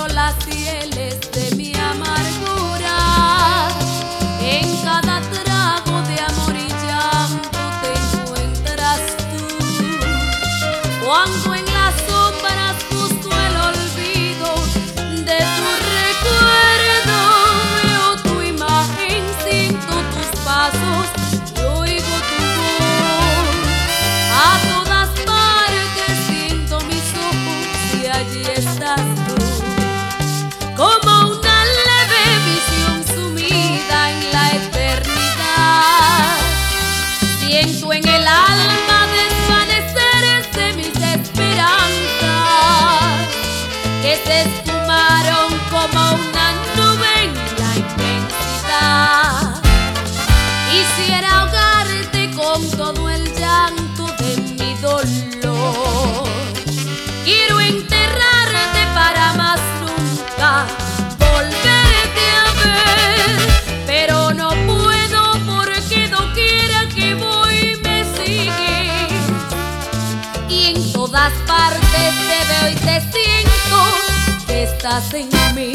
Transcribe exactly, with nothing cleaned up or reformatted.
siendo las fieles de mi amargura. En cada trago de amor y llanto te encuentras tú. Cuando en las sombras busco el olvido de tu recuerdo, veo tu imagen, siento tus pasos y oigo tu voz. A todas partes siento mis ojos y allí estás tú, como una leve visión sumida en la eternidad. Siento en el alma desvanecerse mis esperanzas, que se esfumaron como una nube en la inmensidad. Quisiera ahogarte con todo el llanto de mi dolor. Quiero enterrarte para más nunca volverte a ver, pero no puedo porque doquiera que voy me sigues. Y en todas partes te veo y te siento que estás en mí.